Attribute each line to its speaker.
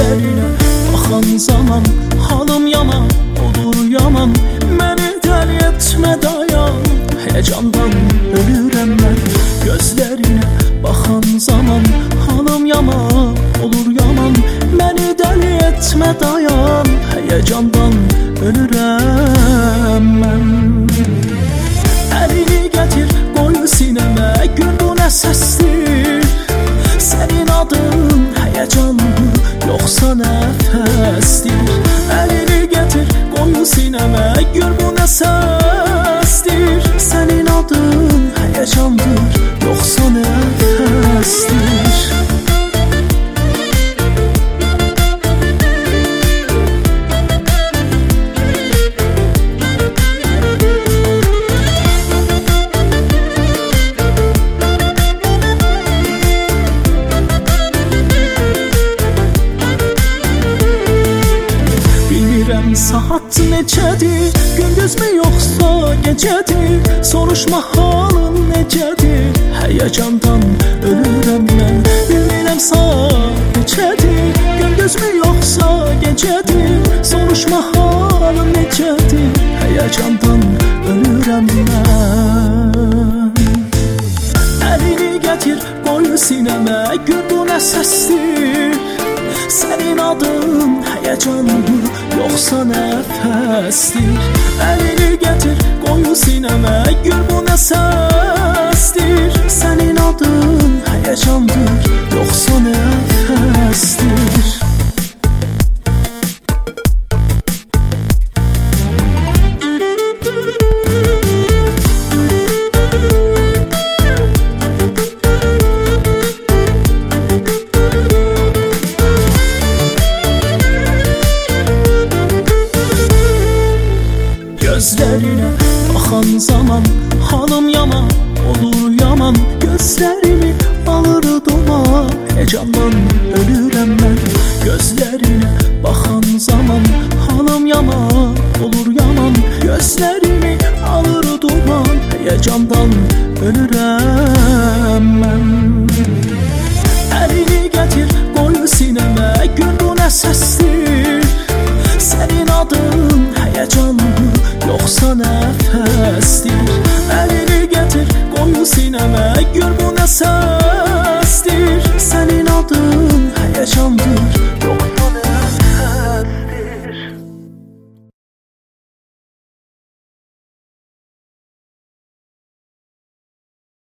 Speaker 1: Gözlerine bakan zaman halım yaman olur yaman. Məni dəli etmə dayan, heyecandan ölürəm mən. Gözlerine bakan zaman halım yaman olur yaman. Məni dəli etmə dayan, heyecandan ölürəm mən. Əlini gətir qoy sinəmə, gör bu nə səsdir. Sənin adın heyecandır, yoxsa nəfəsdir. Əlini gətir qoy sinəmə, gör bu nə səsdir. Sənin adın heyecandır, yoxsa nəfəsdir. Saat necədir, gündüz mü yoxsa gecədir? Soruşma halın necədir, heyecandan ölürəm mən. Bilmirəm saat necədir, gündüz mü yoxsa gecədir? Soruşma halın necədir, heyecandan ölürəm mən. Əlini gətir qoy sinəmə, gör bu nə səsdir. Sənin adın heyecandır, yoxsa nəfəsdir. Əlini gətir qoy sinəmə, gör bu nə səsdir. Sənin adın heyecandır, yoxsa nəfəsdir. Gözlerine bakan zaman halım yaman olur yaman. Gözlerimi alır duman, heyecandan ölürəm mən. Gözlerine bakan zaman halım yaman olur yaman. Gözlerimi alır duman, heyecandan ölürəm mən. Əlini gətir qoy sinəmə, gör bu nə səsdir. Sənin adın heyecandır, yoxsa nəfəsdir. Əlini gətir qoy sinəmə, gör bu nə səsdir. Sənin adın heyecandır,